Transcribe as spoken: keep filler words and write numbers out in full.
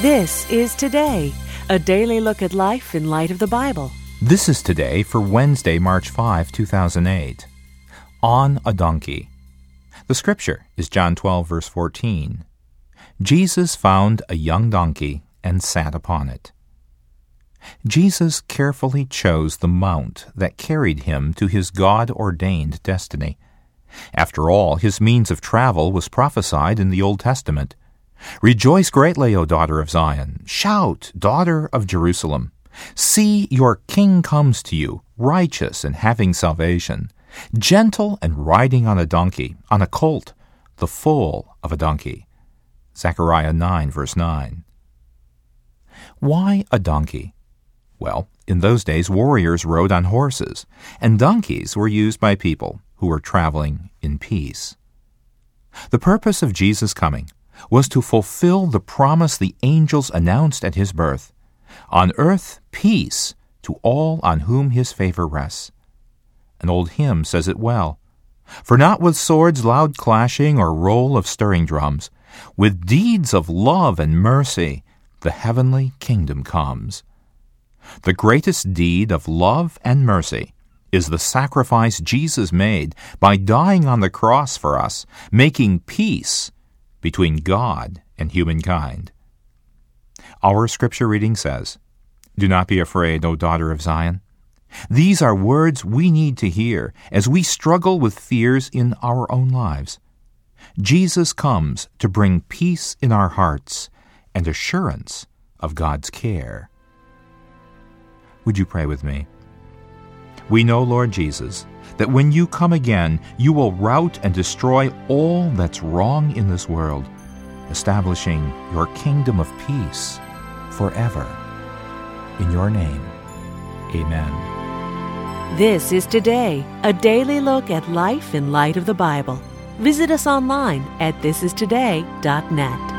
This is Today, a daily look at life in light of the Bible. This is Today for Wednesday, March fifth, two thousand eight. On a donkey. The scripture is John twelve, verse fourteen. Jesus found a young donkey and sat upon it. Jesus carefully chose the mount that carried him to his God-ordained destiny. After all, his means of travel was prophesied in the Old Testament. Rejoice greatly, O daughter of Zion. Shout, daughter of Jerusalem. See, your king comes to you, righteous and having salvation, gentle and riding on a donkey, on a colt, the foal of a donkey. Zechariah nine, verse nine. Why a donkey? Well, in those days warriors rode on horses, and donkeys were used by people who were traveling in peace. The purpose of Jesus' coming was to fulfill the promise the angels announced at his birth. On earth, peace to all on whom his favor rests. An old hymn says it well. For not with swords loud clashing or roll of stirring drums, with deeds of love and mercy, the heavenly kingdom comes. The greatest deed of love and mercy is the sacrifice Jesus made by dying on the cross for us, making peace between God and humankind. Our scripture reading says, "Do not be afraid, O daughter of Zion." These are words we need to hear as we struggle with fears in our own lives. Jesus comes to bring peace in our hearts and assurance of God's care. Would you pray with me? We know, Lord Jesus, that when you come again, you will rout and destroy all that's wrong in this world, establishing your kingdom of peace forever. In your name, amen. This is Today, a daily look at life in light of the Bible. Visit us online at this is today dot net.